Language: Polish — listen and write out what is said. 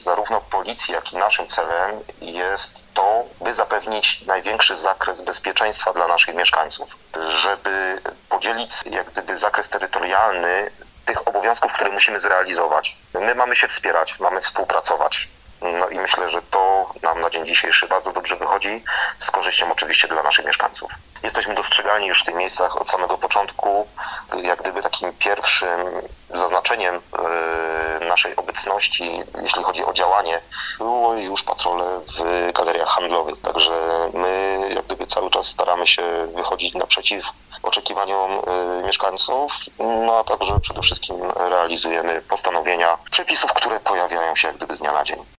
zarówno policji, jak i naszym celem jest to, by zapewnić największy zakres bezpieczeństwa dla naszych mieszkańców, żeby podzielić jak gdyby zakres terytorialny tych obowiązków, które musimy zrealizować. My mamy się wspierać, mamy współpracować. No i myślę, że to nam na dzień dzisiejszy bardzo dobrze wychodzi, z korzyścią oczywiście dla naszych mieszkańców. Jesteśmy dostrzegani już w tych miejscach od samego początku. Jak gdyby takim pierwszym zaznaczeniem naszej obecności, jeśli chodzi o działanie, było już patrole w galeriach handlowych. Także my jak gdyby cały czas staramy się wychodzić naprzeciw oczekiwaniom mieszkańców, no a także przede wszystkim realizujemy postanowienia przepisów, które pojawiają się jak gdyby z dnia na dzień.